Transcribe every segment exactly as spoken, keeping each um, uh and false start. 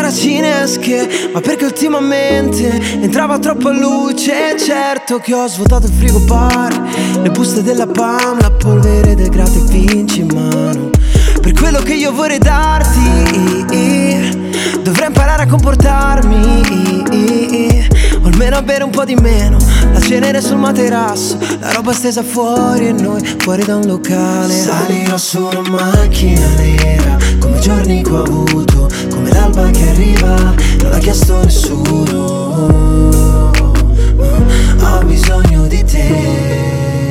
cinesche, ma perché ultimamente entrava troppa luce. Certo che ho svuotato il frigo bar, le buste della P A M, la polvere del gratta e vinci in mano. Per quello che io vorrei darti dovrei imparare a comportarmi, o almeno a bere un po' di meno. La cenere sul materasso, la roba stesa fuori e noi fuori da un locale. Salirò su una macchina nera, come i giorni che ho avuto, come l'alba che arriva, non l'ha chiesto nessuno. Ho bisogno di te.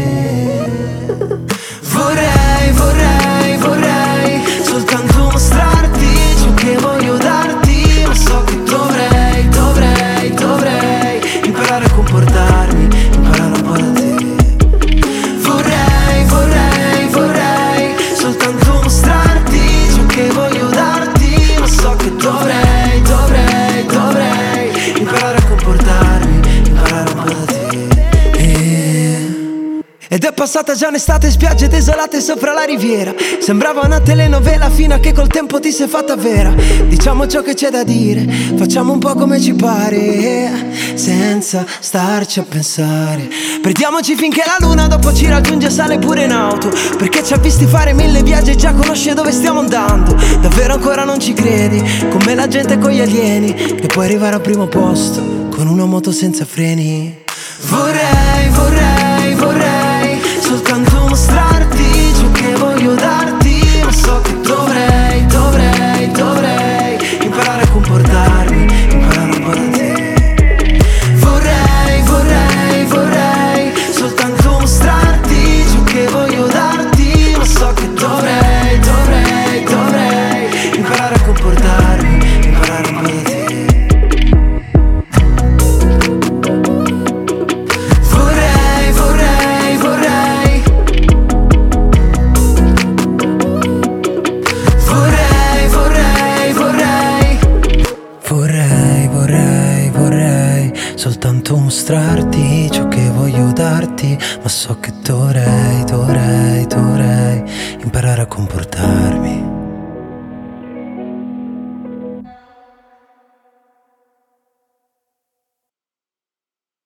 Vorrei, vorrei, vorrei soltanto mostrarti ciò che voglio darti, ma so che dovrei, dovrei, dovrei imparare a comportarmi, imparare un po' da te. Vorrei, vorrei, vorrei soltanto mostrarti ciò che voglio darti, ma so che dovrei, dovrei, dovrei imparare a comportarmi, imparare un po' da te. Ed è passata già un'estate, spiagge desolate sopra la riviera. Sembrava una telenovela fino a che col tempo ti sei fatta vera. Diciamo ciò che c'è da dire, facciamo un po' come ci pare, senza starci a pensare. Perdiamoci finché la luna dopo ci raggiunge e sale pure in auto, perché ci ha visti fare mille viaggi e già conosce dove stiamo andando. Davvero ancora non ci credi, come la gente con gli alieni, che puoi arrivare al primo posto con una moto senza freni. Vorrei, vorrei, vorrei soltanto mostrarti ciò che voglio darti, ma so che dovrei, dovrei, dovrei imparare a comportarmi, imparare un po' da te. Vorrei, vorrei, vorrei soltanto mostrarti ciò che voglio darti, ma so che dovrei, dovrei, dovrei imparare a comportarmi, imparare un po' da te. Soltanto mostrarti ciò che voglio darti, ma so che dovrei, dovrei, dovrei imparare a comportarmi.